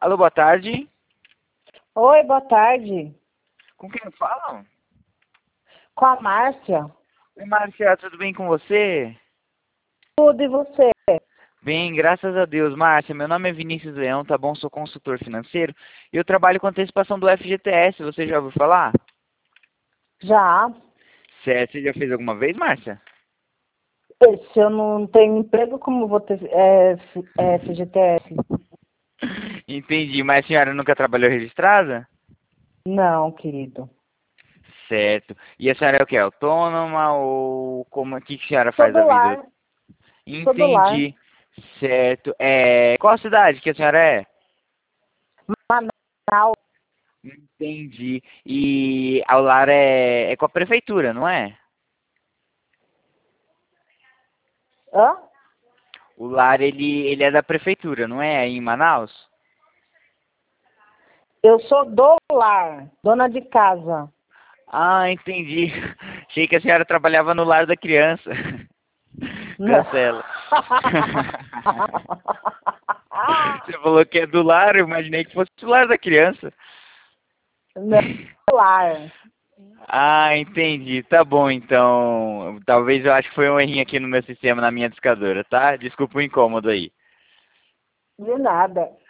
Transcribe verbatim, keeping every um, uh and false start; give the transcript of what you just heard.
Alô, boa tarde. Oi, boa tarde. Com quem eu falo? Com a Márcia. Oi, Márcia, tudo bem com você? Tudo e você? Bem, graças a Deus. Márcia, meu nome é Vinícius Leão, tá bom? Sou consultor financeiro e eu trabalho com antecipação do F G T S. Você já ouviu falar? Já. Certo, você já fez alguma vez, Márcia? Se eu não tenho emprego, como vou ter é, F- é, F G T S? Entendi, mas a senhora nunca trabalhou registrada? Não, querido. Certo. E a senhora é o quê? Autônoma ou como, o que que a senhora Sou faz da do vida? lar. Sou do lar. Entendi. Certo. É, qual a cidade que a senhora é? Manaus. Entendi. E ao lar é, é com a prefeitura, não é? Hã? O lar, ele, ele é da prefeitura, não é? Aí em Manaus? Eu sou do lar. Dona de casa. Ah, entendi. Achei que a senhora trabalhava no lar da criança. Não. Cancela. Você falou que é do lar, eu imaginei que fosse do lar da criança. Não. Do lar. Ah, entendi. Tá bom, então. Talvez eu acho que foi um errinho aqui no meu sistema, na minha discadora, tá? Desculpa o incômodo aí. De nada.